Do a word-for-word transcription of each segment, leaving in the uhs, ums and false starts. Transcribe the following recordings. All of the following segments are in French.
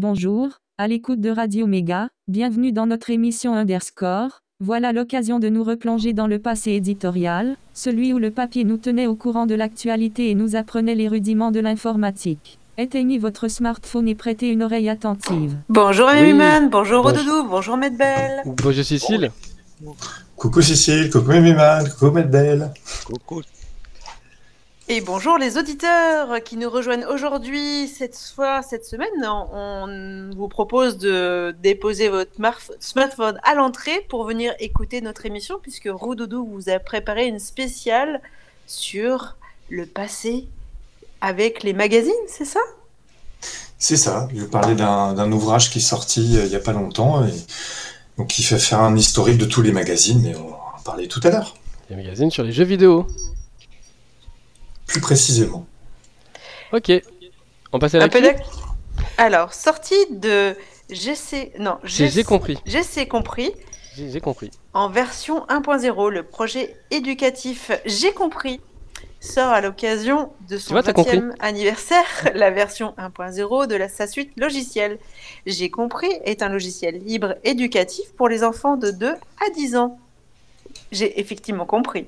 Bonjour, à l'écoute de Radio Méga, bienvenue dans notre émission Underscore. Voilà l'occasion de nous replonger dans le passé éditorial, celui où le papier nous tenait au courant de l'actualité et nous apprenait les rudiments de l'informatique. Éteignez votre smartphone et prêtez une oreille attentive. Bonjour Oui, Amiman, bonjour bonjour. Rodoudou, bonjour Medbel. Bonjour Cécile. Coucou Cécile, coucou Mimiman, coucou Medbel. Coucou. Et bonjour les auditeurs qui nous rejoignent aujourd'hui. Cette fois, cette semaine, on vous propose de déposer votre smartphone à l'entrée pour venir écouter notre émission, puisque Rodoudou vous a préparé une spéciale sur le passé avec les magazines, c'est ça ? C'est ça, je vais parler d'un, d'un ouvrage qui est sorti euh, il n'y a pas longtemps, et donc qui fait faire un historique de tous les magazines, mais on va en parler tout à l'heure. Les magazines sur les jeux vidéo. Plus précisément. Ok, on passe à la Un peu clé. d'ac- Alors, sortie de G C... Non, J'ai j'ai compris. G C compris. J'ai j'ai compris. En version un point zéro, le projet éducatif J'ai compris sort à l'occasion de son vois, t'as compris. vingtième anniversaire, la version un point zéro de la, sa suite logicielle. J'ai compris est un logiciel libre éducatif pour les enfants de deux à dix ans. J'ai effectivement compris.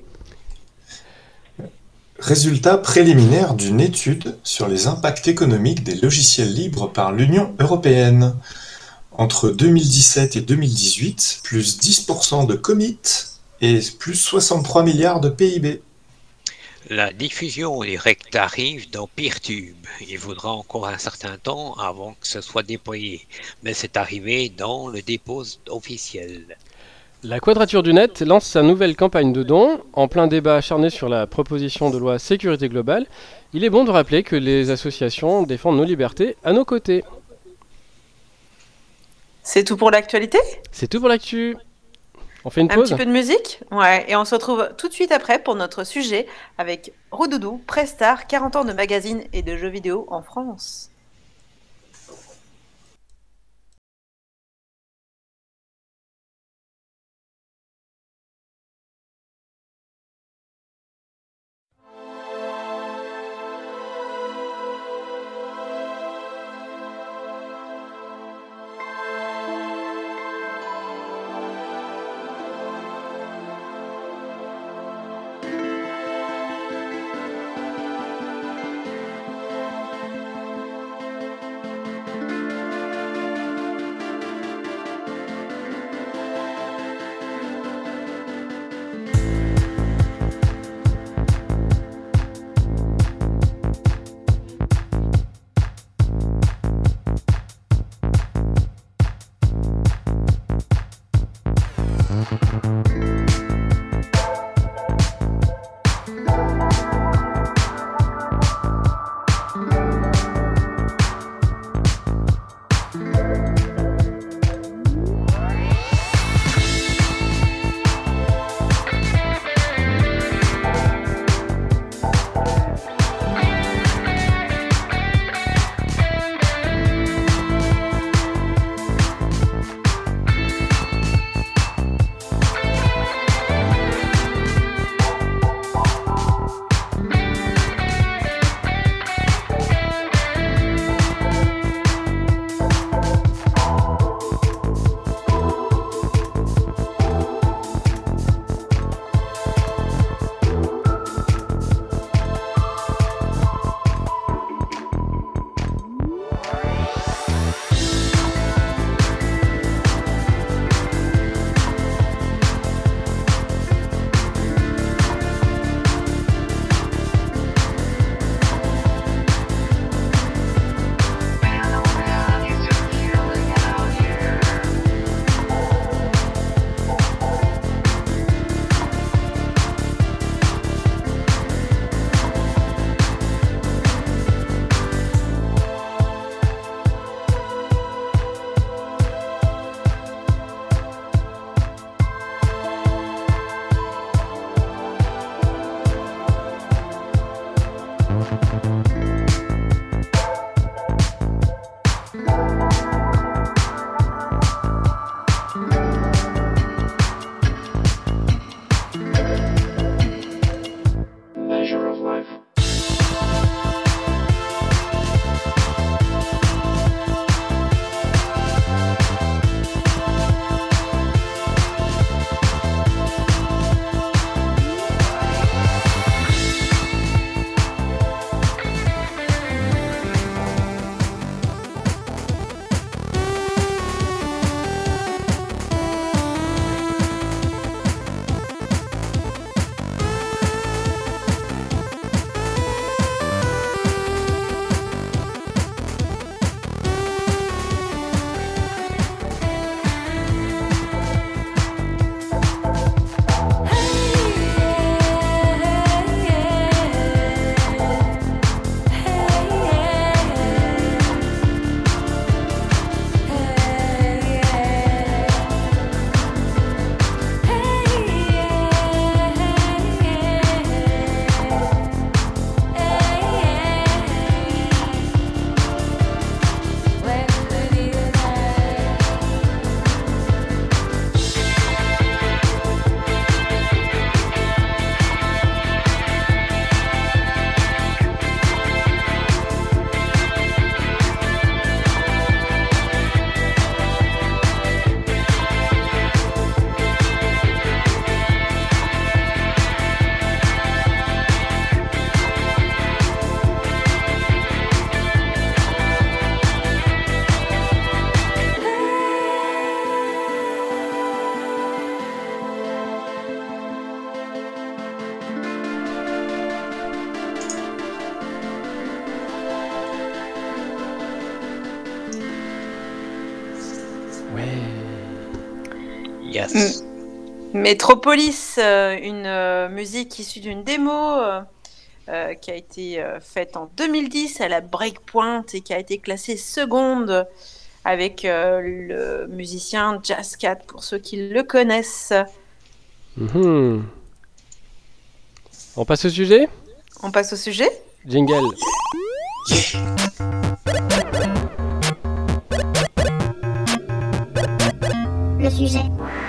Résultat préliminaire d'une étude sur les impacts économiques des logiciels libres par l'Union européenne. Entre deux mille dix-sept et deux mille dix-huit, plus dix pour cent de commits et plus soixante-trois milliards de P I B. La diffusion directe arrive dans Peertube. Il faudra encore un certain temps avant que ce soit déployé, mais c'est arrivé dans le dépôt officiel. La Quadrature du Net lance sa nouvelle campagne de dons. En plein débat acharné sur la proposition de loi sécurité globale, il est bon de rappeler que les associations défendent nos libertés à nos côtés. C'est tout pour l'actualité ? C'est tout pour l'actu. On fait une Un pause ? petit peu de musique ? Ouais, et on se retrouve tout de suite après pour notre sujet avec Rodoudou, Prestar, quarante ans de magazines et de jeux vidéo en France. Yes. Metropolis, euh, une euh, musique issue d'une démo euh, euh, qui a été euh, faite en deux mille dix à la Breakpoint et qui a été classée seconde avec euh, le musicien Jazzcat pour ceux qui le connaissent. Mhm. On passe au sujet? On passe au sujet. Jingle. Le sujet.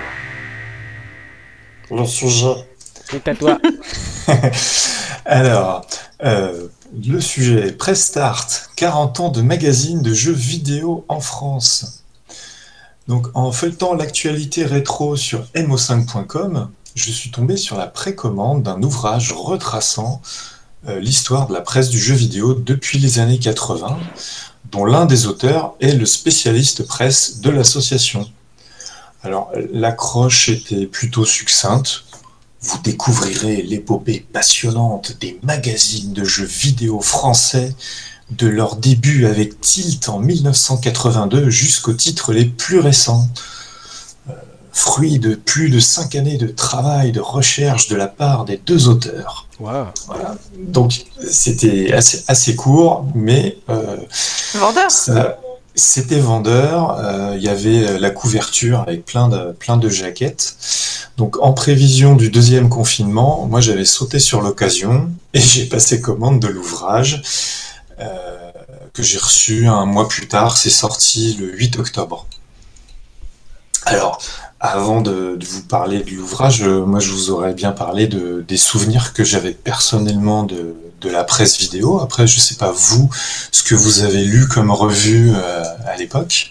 Le sujet. C'est à toi. Alors, euh, le sujet Press Start, quarante ans de magazine de jeux vidéo en France. Donc, en feuilletant l'actualité rétro sur M O cinq point com, je suis tombé sur la précommande d'un ouvrage retraçant euh, l'histoire de la presse du jeu vidéo depuis les années quatre-vingts, dont l'un des auteurs est le spécialiste presse de l'association. Alors, l'accroche était plutôt succincte. Vous découvrirez l'épopée passionnante des magazines de jeux vidéo français, de leur début avec Tilt en mille neuf cent quatre-vingt-deux jusqu'aux titres les plus récents. Euh, fruit de plus de cinq années de travail, de recherche de la part des deux auteurs. Wow. Voilà. Donc, c'était assez, assez court, mais euh, Vendeur. ça, c'était vendeur. Euh, il y avait la couverture avec plein de, plein de jaquettes. Donc, en prévision du deuxième confinement, moi, j'avais sauté sur l'occasion et j'ai passé commande de l'ouvrage euh, que j'ai reçu un mois plus tard. C'est sorti le huit octobre. Alors, avant de, de vous parler de l'ouvrage, euh, moi, je vous aurais bien parlé de, des souvenirs que j'avais personnellement de, de la presse vidéo. Après, je sais pas vous, ce que vous avez lu comme revue euh, à l'époque.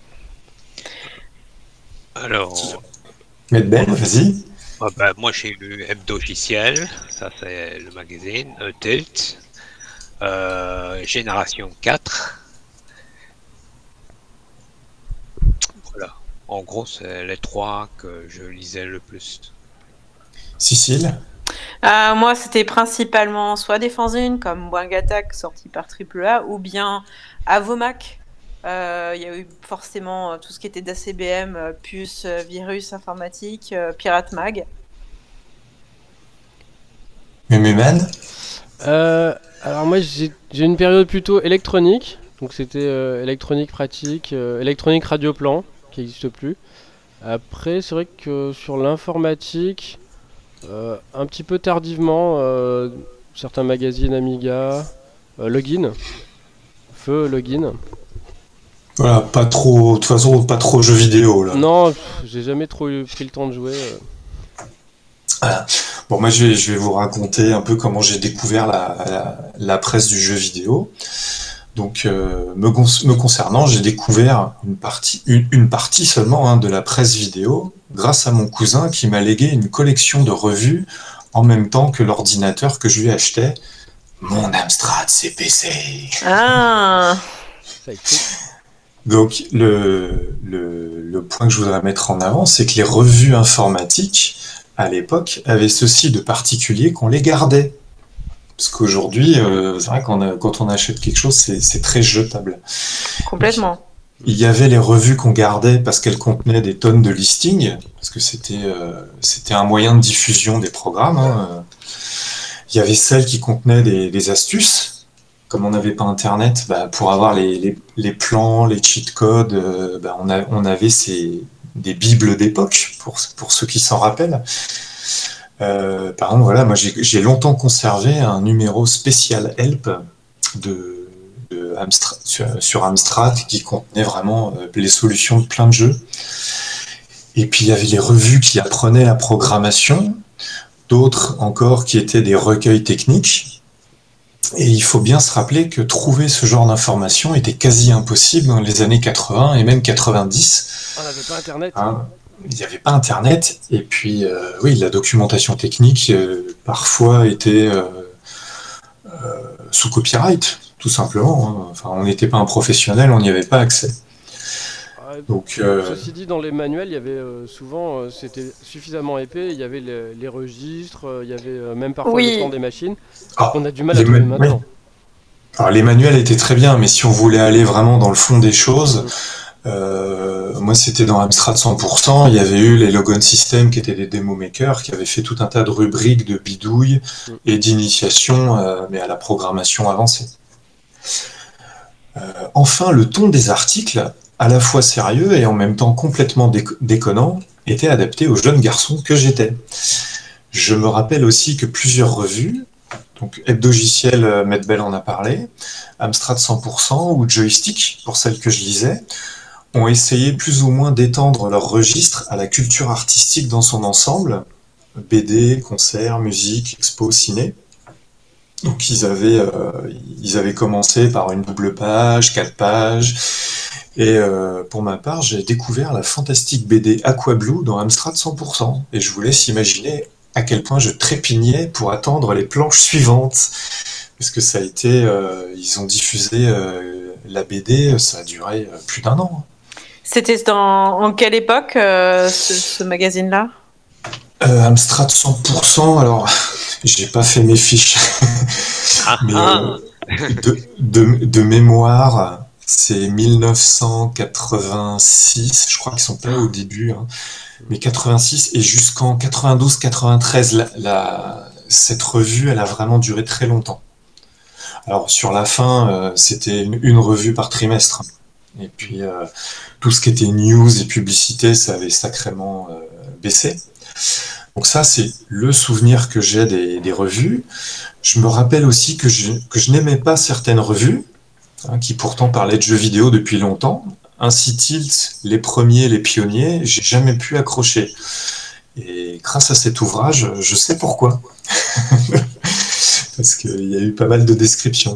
Alors, Maître Ben, vas-y. ah ben, moi j'ai lu Hebdogiciel, ça c'est le magazine, euh, Tilt, euh, Génération quatre. Voilà, en gros c'est les trois que je lisais le plus. Cécile. Euh, moi, c'était principalement soit des fanzines comme Wang Attack sorti par Triple A ou bien Avomac. Euh, Il y a eu forcément euh, tout ce qui était d'A C B M, euh, puces, euh, virus informatique, euh, Pirate Mag. Méméman. Euh, alors moi j'ai j'ai une période plutôt électronique, donc c'était euh, électronique pratique, euh, électronique radioplan qui n'existe plus. Après c'est vrai que sur l'informatique, euh, un petit peu tardivement, euh, certains magazines Amiga, euh, Login, Feu, Login. Voilà, pas trop, de toute façon, pas trop jeux vidéo, là. Non, pff, j'ai jamais trop eu- pris le temps de jouer. euh. Voilà. Bon, moi, je vais, je vais vous raconter un peu comment j'ai découvert la, la, la presse du jeu vidéo. Donc, euh, me, cons- me concernant, j'ai découvert une partie, une, une partie seulement hein, de la presse vidéo grâce à mon cousin qui m'a légué une collection de revues en même temps que l'ordinateur que je lui achetais, mon Amstrad C P C. Ah, Ça explique. Donc, le, le, le point que je voudrais mettre en avant, c'est que les revues informatiques, à l'époque, avaient ceci de particulier qu'on les gardait. Parce qu'aujourd'hui, euh, c'est vrai qu'on a, quand on achète quelque chose, c'est, c'est très jetable. complètement. Il y avait les revues qu'on gardait parce qu'elles contenaient des tonnes de listings, parce que c'était, euh, c'était un moyen de diffusion des programmes. Hein. Il y avait celles qui contenaient des, des astuces. Comme on n'avait pas Internet, bah, pour avoir les, les, les plans, les cheat codes, euh, bah, on, a, on avait ces, des bibles d'époque, pour, pour ceux qui s'en rappellent. Euh, par exemple, voilà, moi j'ai, j'ai longtemps conservé un numéro spécial Help de, de Amstrad, sur, sur Amstrad qui contenait vraiment euh, les solutions de plein de jeux. Et puis il y avait les revues qui apprenaient la programmation, d'autres encore qui étaient des recueils techniques. Et il faut bien se rappeler que trouver ce genre d'informations était quasi impossible dans les années quatre-vingts et même quatre-vingt-dix. On n'avait pas internet. Hein. Il n'y avait pas Internet. Et puis, euh, oui, la documentation technique, euh, parfois, était euh, euh, sous copyright, tout simplement. Hein. Enfin, on n'était pas un professionnel, on n'y avait pas accès. Ouais, Donc, euh, Ceci dit, dans les manuels, il y avait euh, souvent, euh, c'était suffisamment épais, il y avait les, les registres, euh, il y avait euh, même parfois Oui. le temps des machines. ah, On a du mal à les trouver ma- maintenant. oui. Alors, les manuels étaient très bien, mais si on voulait aller vraiment dans le fond des choses, Euh, moi, c'était dans Amstrad cent pour cent. Il y avait eu les Logon Systems qui étaient des démo makers, qui avaient fait tout un tas de rubriques de bidouilles et d'initiation, euh, mais à la programmation avancée. Euh, enfin, le ton des articles, à la fois sérieux et en même temps complètement déco- déconnant, était adapté au jeune garçon que j'étais. Je me rappelle aussi que plusieurs revues, donc Hebdogiciel, euh, Medbel en a parlé, Amstrad cent pour cent ou Joystick, pour celles que je lisais, ont essayé plus ou moins d'étendre leur registre à la culture artistique dans son ensemble, B D, concerts, musique, expo, ciné. Donc ils avaient, euh, ils avaient commencé par une double page, quatre pages, et euh, pour ma part, j'ai découvert la fantastique B D Aquablue dans Amstrad cent pour cent, et je vous laisse imaginer à quel point je trépignais pour attendre les planches suivantes, parce que ça a été, euh, ils ont diffusé euh, la B D, ça a duré euh, plus d'un an. C'était dans en quelle époque euh, ce, ce magazine-là? Euh, Amstrad cent pour cent, alors j'ai pas fait mes fiches, Ah, mais ah. euh, de, de, de mémoire, c'est mille neuf cent quatre-vingt-six, je crois qu'ils sont pas au début, hein, mais quatre-vingt-six et jusqu'en quatre-vingt-douze quatre-vingt-treize, la, la, cette revue, elle a vraiment duré très longtemps. Alors sur la fin, euh, c'était une, une revue par trimestre, et puis euh, tout ce qui était news et publicité, ça avait sacrément euh, baissé. Donc ça, c'est le souvenir que j'ai des, des revues. Je me rappelle aussi que je, que je n'aimais pas certaines revues, hein, qui pourtant parlaient de jeux vidéo depuis longtemps. Ainsi Tilt, les premiers, les pionniers, j'ai jamais pu accrocher. Et grâce à cet ouvrage, je sais pourquoi. Parce qu'il y a eu pas mal de descriptions.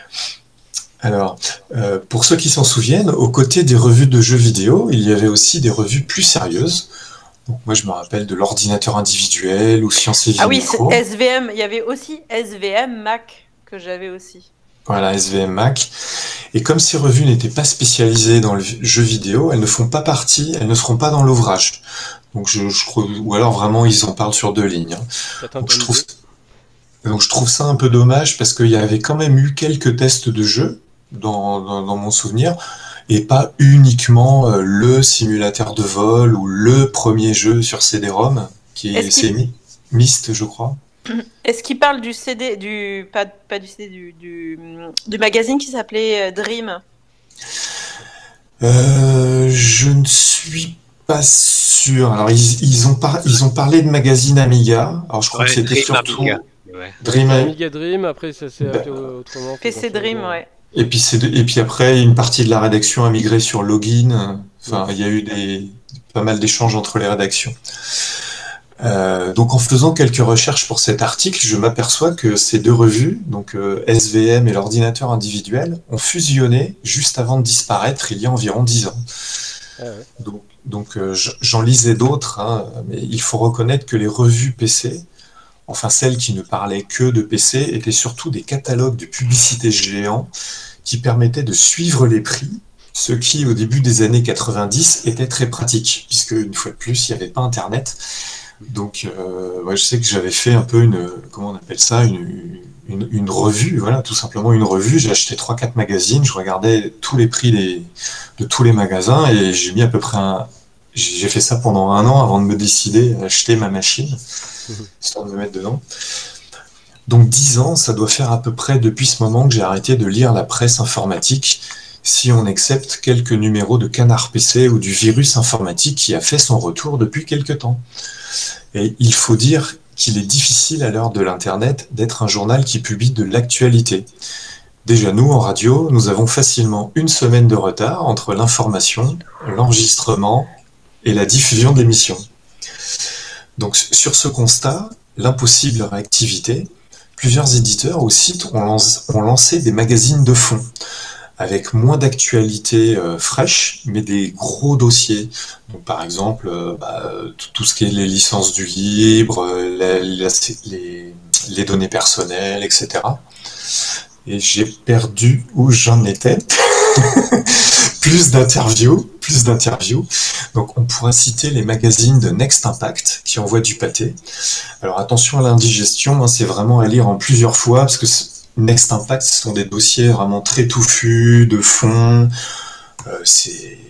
Alors, euh, pour ceux qui s'en souviennent, aux côtés des revues de jeux vidéo, il y avait aussi des revues plus sérieuses. Donc moi, je me rappelle de l'ordinateur individuel ou Science et Vie Ah oui, Micro. c'est S V M. Il y avait aussi S V M Mac que j'avais aussi. Voilà, S V M Mac. Et comme ces revues n'étaient pas spécialisées dans le jeu vidéo, elles ne font pas partie, elles ne seront pas dans l'ouvrage. Donc je, je crois, ou alors vraiment ils en parlent sur deux lignes. hein. Donc je trouve, donc je trouve ça un peu dommage parce qu'il y avait quand même eu quelques tests de jeux dans, dans, dans mon souvenir, et pas uniquement euh, le simulateur de vol ou le premier jeu sur C D-ROM, qui est, Est-ce c'est qu'il- Mi- Myst, je crois. Est-ce qu'il parle du C D, du pas, pas du C D, du, du, du magazine qui s'appelait euh, Dream? Euh, je ne suis pas sûr. Alors ils, ils ont par- ils ont parlé de magazine Amiga. Alors je crois Ouais, que c'était Dream surtout Amiga. Ouais. Dream. C'était Amiga Dream, après ça s'est Bah, appelé autrement. P C Dream, ouais. Et puis, c'est de- et puis après, une partie de la rédaction a migré sur Login. Enfin, il y a eu des, pas mal d'échanges entre les rédactions. Euh, donc, en faisant quelques recherches pour cet article, je m'aperçois que ces deux revues, donc euh, S V M et l'ordinateur individuel, ont fusionné juste avant de disparaître il y a environ dix ans. Ah ouais. Donc, donc euh, j- j'en lisais d'autres, hein, mais il faut reconnaître que les revues P C, enfin celles qui ne parlaient que de P C, étaient surtout des catalogues de publicité géants qui permettaient de suivre les prix, ce qui, au début des années quatre-vingt-dix, était très pratique, puisque, une fois de plus, il n'y avait pas Internet. Donc, euh, ouais, je sais que j'avais fait un peu une, comment on appelle ça, une, une, une revue, voilà, tout simplement une revue. J'ai acheté trois quatre magazines, je regardais tous les prix des, de tous les magasins, et j'ai mis à peu près un... J'ai fait ça pendant un an avant de me décider à acheter ma machine, histoire de me mettre dedans. Donc dix ans, ça doit faire à peu près depuis ce moment que j'ai arrêté de lire la presse informatique, si on accepte quelques numéros de Canard P C ou du virus informatique qui a fait son retour depuis quelque temps. Et il faut dire qu'il est difficile à l'heure de l'Internet d'être un journal qui publie de l'actualité. Déjà nous, en radio, nous avons facilement une semaine de retard entre l'information, l'enregistrement et la diffusion d'émissions. Donc sur ce constat, l'impossible réactivité, plusieurs éditeurs ou sites ont lancé, ont lancé des magazines de fond, avec moins d'actualité euh, fraîche, mais des gros dossiers. Donc, par exemple, euh, bah, tout, tout ce qui est les licences du libre, euh, la- la- les, les données personnelles, et cetera. Et j'ai perdu où j'en étais. Plus d'interviews, plus d'interviews. Donc, on pourra citer les magazines de Next Impact qui envoient du pâté. Alors, attention à l'indigestion, hein, c'est vraiment à lire en plusieurs fois parce que c'est- Next Impact, ce sont des dossiers vraiment très touffus, de fond. Euh, c'est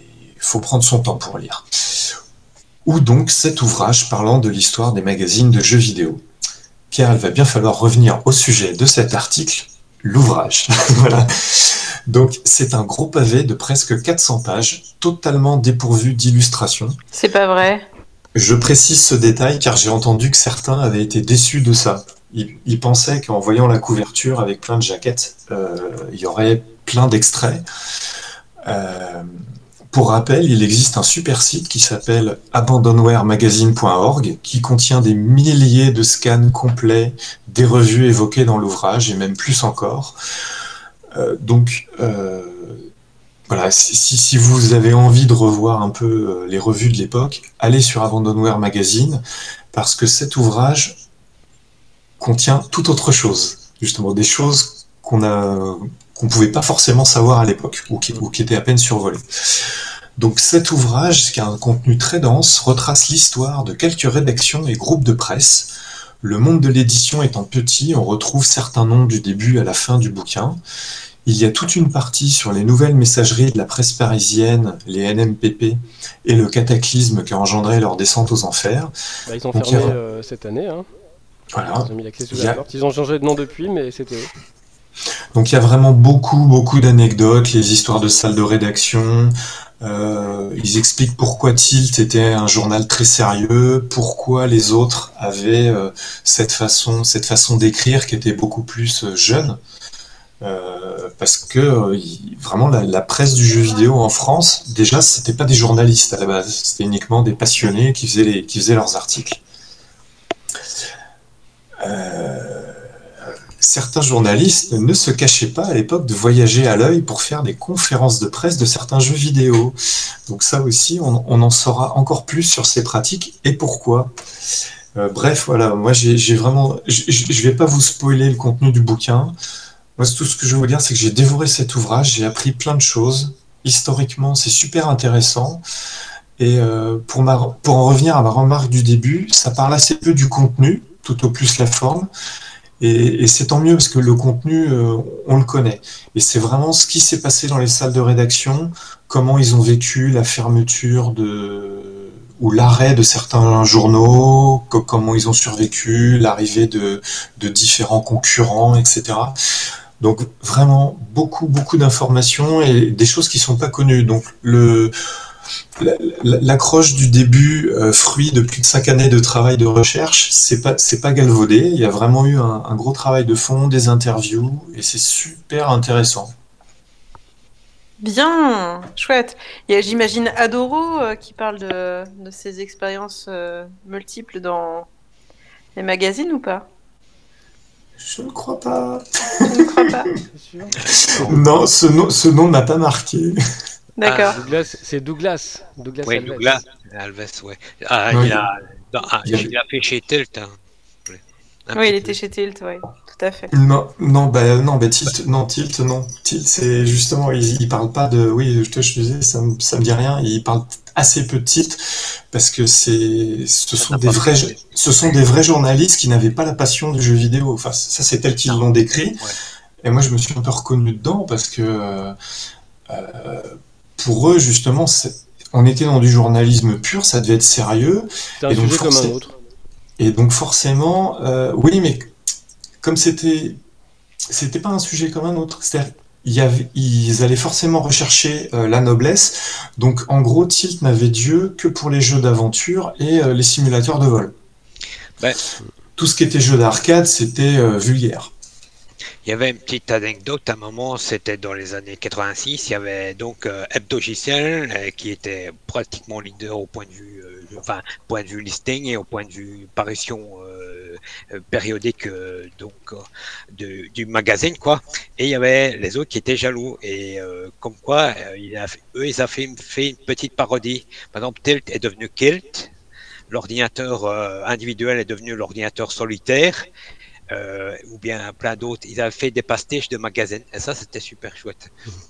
faut prendre son temps pour lire. Ou donc cet ouvrage parlant de l'histoire des magazines de jeux vidéo. Car il va bien falloir revenir au sujet de cet article, l'ouvrage. Voilà. Donc c'est un gros pavé de presque quatre cents pages, totalement dépourvu d'illustrations. C'est pas vrai. Je précise ce détail car j'ai entendu que certains avaient été déçus de ça. Ils, ils pensaient qu'en voyant la couverture avec plein de jaquettes, euh, il y aurait plein d'extraits. Euh, pour rappel, il existe un super site qui s'appelle abandonware magazine point org qui contient des milliers de scans complets des revues évoquées dans l'ouvrage et même plus encore. Euh, donc, euh, voilà, si, si vous avez envie de revoir un peu les revues de l'époque, allez sur Abandonware Magazine, parce que cet ouvrage contient tout autre chose, justement, des choses qu'on a, qu'on pouvait pas forcément savoir à l'époque, ou qui, ou qui étaient à peine survolées. Donc cet ouvrage, qui a un contenu très dense, retrace l'histoire de quelques rédactions et groupes de presse. Le monde de l'édition étant petit, on retrouve certains noms du début à la fin du bouquin. Il y a toute une partie sur les nouvelles messageries de la presse parisienne, les N M P P, et le cataclysme qui a engendré leur descente aux enfers. Bah, ils ont Donc, fermé il y a- euh, cette année. Hein. Voilà. Ils ont mis l'accès sous Il y la a- porte. Ils ont changé de nom depuis, mais c'était eux. Donc il y a vraiment beaucoup, beaucoup d'anecdotes, les histoires de salles de rédaction. Euh, ils expliquent pourquoi Tilt était un journal très sérieux, pourquoi les autres avaient euh, cette façon, cette façon d'écrire qui était beaucoup plus euh, jeune. Euh, parce que euh, il- vraiment la, la presse du jeu vidéo en France, déjà, c'était pas des journalistes à la base, c'était uniquement des passionnés qui faisaient, les, qui faisaient leurs articles. Euh, Certains journalistes ne se cachaient pas à l'époque de voyager à l'œil pour faire des conférences de presse de certains jeux vidéo. Donc ça aussi, on, on en saura encore plus sur ces pratiques et pourquoi. Euh, bref, voilà, moi j'ai j'ai vraiment... Je je vais pas vous spoiler le contenu du bouquin. Moi, c'est tout ce que je veux vous dire, c'est que j'ai dévoré cet ouvrage, j'ai appris plein de choses. Historiquement, c'est super intéressant. Et euh, pour, ma, pour en revenir à ma remarque du début, ça parle assez peu du contenu, tout au plus la forme. Et, et c'est tant mieux parce que le contenu, euh, on le connaît. Et c'est vraiment ce qui s'est passé dans les salles de rédaction, comment ils ont vécu la fermeture de ou l'arrêt de certains journaux, co- comment ils ont survécu, l'arrivée de, de différents concurrents, et cetera. Donc vraiment beaucoup, beaucoup d'informations et des choses qui sont pas connues. Donc le la- la- l'accroche du début, euh, fruit de plus de cinq années de travail de recherche, c'est pas c'est pas galvaudé. Il y a vraiment eu un, un gros travail de fond, des interviews et c'est super intéressant. Bien, chouette. Il y a, j'imagine, Adoro euh, qui parle de, de ses expériences euh, multiples dans les magazines ou pas? Je ne crois pas. Je ne crois pas. C'est sûr. Non, ce nom ce nom m'a pas marqué. D'accord. Douglas, c'est Douglas. Douglas Oui, Alves. Douglas Alves, ouais. Ah, Ouais. il a, dans- ah, Il y a- il a fait chez Tilt. Hein. Ouais. Un Oui, il petit était peu. chez Tilt, oui, tout à fait. Non, non, bah non, bah Tilt, non, Tilt, non. Tilt, c'est justement, il, il parle pas de, oui, je te, je te disais, ça, me- ça me dit rien. Il parle assez peu de Tilt parce que c'est, ce Ça sont n'a des pas vrais, marché. ce sont des vrais journalistes qui n'avaient pas la passion du jeu vidéo. Enfin, ça, c'est tel qu'ils Non. l'ont décrit. Ouais. Et moi, je me suis un peu reconnu dedans parce que euh, euh, pour eux, justement, c'est- on était dans du journalisme pur, ça devait être sérieux. C'est un Et donc, sujet comme un forcé- autre. Et donc forcément, euh, oui, mais comme c'était, c'était pas un sujet comme un autre. C'est-à-dire, il y avait, ils allaient forcément rechercher euh, la noblesse. Donc en gros, Tilt n'avait Dieu que pour les jeux d'aventure et euh, les simulateurs de vol. Ben, Tout ce qui était jeu d'arcade, c'était euh, vulgaire. il y avait une petite anecdote, à un moment, c'était dans les années quatre-vingt-six, il y avait donc euh, Hebdogiciel euh, qui était pratiquement leader au point de vue, euh, enfin, point de vue listing et au point de vue parution euh, euh, périodique euh, donc euh, de- du magazine, quoi. Et il y avait les autres qui étaient jaloux et euh, comme quoi, euh, il a fait- eux, ils ont fait, une- fait une petite parodie. Par exemple, Tilt est devenu Kilt, l'ordinateur euh, individuel est devenu l'ordinateur solitaire. Euh, ou bien plein d'autres. Ils avaient fait des pastiches de magazines et ça c'était super chouette.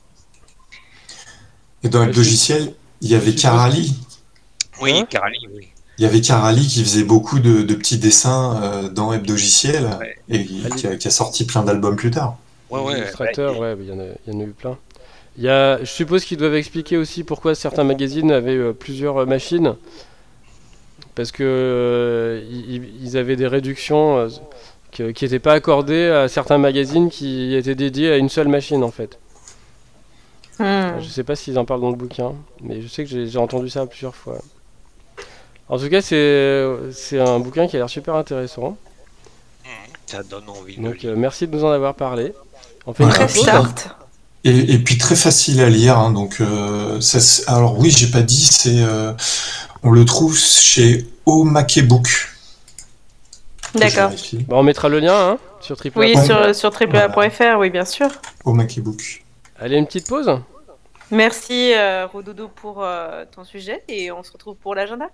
Et dans Ouais, le je- logiciel, il y avait suppose Carali. Oui, Hein Carali, oui. Il y avait Carali qui faisait beaucoup de, de petits dessins euh, dans Hebdogiciel Ouais. et qui a, qui a sorti plein d'albums plus tard. Ouais, Les ouais, illustrateurs, ouais. ouais, il y, en a- il y en a eu plein. Il y a, je suppose qu'ils doivent expliquer aussi pourquoi certains magazines avaient euh, plusieurs euh, machines. Parce que euh, ils, ils avaient des réductions euh, que- qui n'étaient pas accordées à certains magazines qui étaient dédiés à une seule machine en fait. Hmm. Je sais pas s'ils en parlent dans le bouquin, mais je sais que j'ai j'ai entendu ça plusieurs fois. En tout cas, c'est c'est un bouquin qui a l'air super intéressant. Ça donne envie de Donc lire. euh, merci de nous en avoir parlé. On fait une Voilà. Très petite pause. start. Et, et puis très facile à lire, hein, donc euh, ça, c'est- alors oui, j'ai pas dit, c'est euh, on le trouve chez Omakebook. Je D'accord. vérifie. Bah, on mettra le lien hein, sur triple Oui, Ouais. sur, sur triple A point F R, oui, bien sûr. Omakebook. Allez, une petite pause. Merci, euh, Rododo, pour euh, ton sujet et on se retrouve pour l'agenda.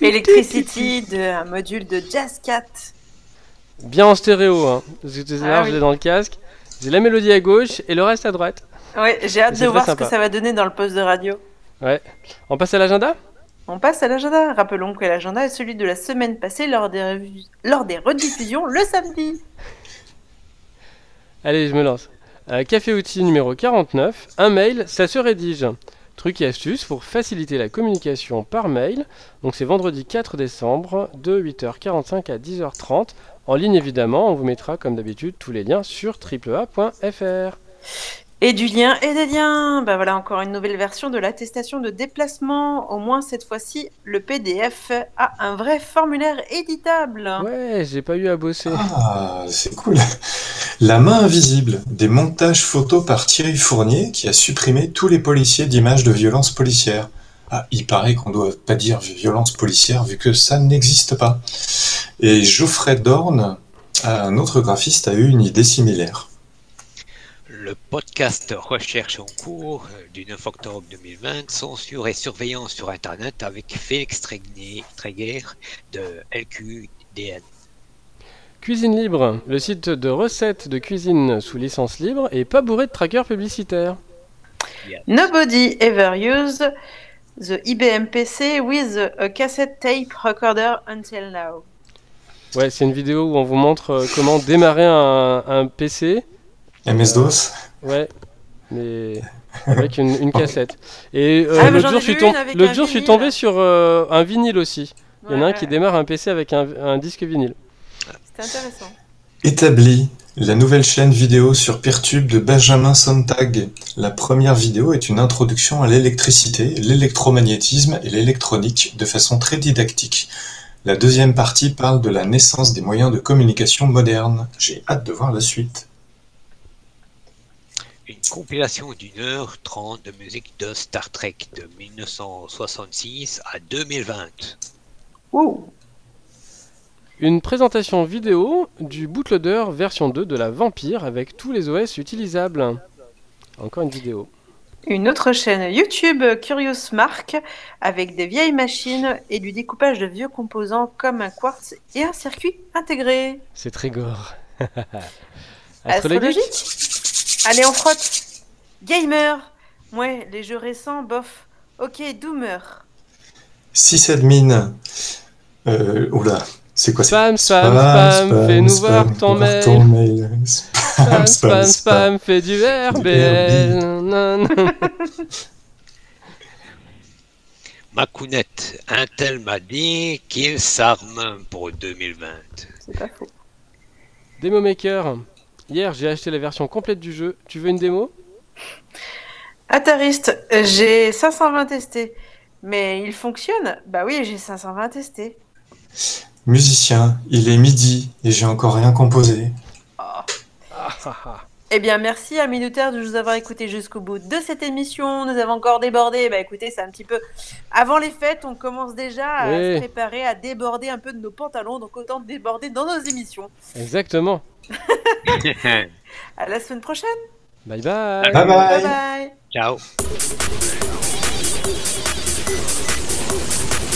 Electricity, de, un module de Jazz Cat. Bien en stéréo, hein. Parce que tout à l'heure, Ah je oui. l'ai dans le casque. J'ai la mélodie à gauche et le reste à droite. Ouais, j'ai hâte C'est de très voir sympa. ce que ça va donner dans le poste de radio. Ouais. On passe à l'agenda ? On passe à l'agenda. Rappelons que l'agenda est celui de la semaine passée lors des, revu- lors des rediffusions le samedi. Allez, je me lance. Euh, Café Outil numéro quarante-neuf. Un mail, ça se rédige. Trucs et astuces pour faciliter la communication par mail. Donc c'est vendredi quatre décembre de huit heures quarante-cinq à dix heures trente. En ligne évidemment, on vous mettra comme d'habitude tous les liens sur triple a point f r. Et du lien et des liens. Bah voilà encore une nouvelle version de l'attestation de déplacement. Au moins cette fois-ci, le P D F a un vrai formulaire éditable. Ouais, j'ai pas eu à bosser. Ah, c'est cool. La main invisible, des montages photos par Thierry Fournier qui a supprimé tous les policiers d'images de violence policière. Ah, il paraît qu'on doit pas dire violence policière vu que ça n'existe pas. Et Geoffrey Dorn, un autre graphiste, a eu une idée similaire. Le podcast Recherche en cours euh, du neuf octobre deux mille vingt, censure et surveillance sur Internet avec Félix Tréguier Tréguier de L Q D N. Cuisine Libre, le site de recettes de cuisine sous licence libre et pas bourré de trackers publicitaires. Nobody ever used the I B M P C with a cassette tape recorder until now. Ouais, c'est une vidéo où on vous montre euh, comment démarrer un, un P C. M S-DOS. Ouais, mais avec une, une cassette. Et euh, Ah, mais l'autre j'en ai jour, je suis, vu tom- une avec l'autre un jour, je suis vinyle. tombé sur euh, un vinyle aussi. Il y en a un Ouais, qui ouais. démarre un P C avec un, un disque vinyle. C'était intéressant. Établi, la nouvelle chaîne vidéo sur Peertube de Benjamin Sontag. La première vidéo est une introduction à l'électricité, l'électromagnétisme et l'électronique de façon très didactique. La deuxième partie parle de la naissance des moyens de communication modernes. J'ai hâte de voir la suite. Une compilation d'une heure trente de musique de Star Trek de mille neuf cent soixante-six à deux mille vingt. Ouh. Une présentation vidéo du bootloader version deux de la Vampire avec tous les O S utilisables. Encore une vidéo. Une autre chaîne YouTube, Curious Mark, avec des vieilles machines et du découpage de vieux composants comme un quartz et un circuit intégré. C'est très gore. Astrologique. Allez, on frotte. Gamer. Ouais, les jeux récents, bof. Ok, Doomer. Sysadmin. Euh, oula, c'est quoi ça? Spam, spam, spam, fais-nous voir ton mail. mail. Spam, spam, spam, fais du R B L. Non, non. Macounette, Intel m'a dit qu'il s'arme pour deux mille vingt. C'est pas faux. Demo Maker. Hier, j'ai acheté la version complète du jeu. Tu veux une démo? Attariste, j'ai cinq cent vingt testé. Mais il fonctionne? Bah oui, j'ai cinq cent vingt testé. Musicien, il est midi et j'ai encore rien composé. Oh. Ah, ah, ah. Eh bien, merci à Minuteur de nous avoir écoutés jusqu'au bout de cette émission. Nous avons encore débordé. Bah écoutez, c'est un petit peu... Avant les fêtes, on commence déjà à Oui. se préparer à déborder un peu de nos pantalons. Donc autant déborder dans nos émissions. Exactement. À la semaine prochaine. Bye bye. Bye bye. Bye bye. Ciao.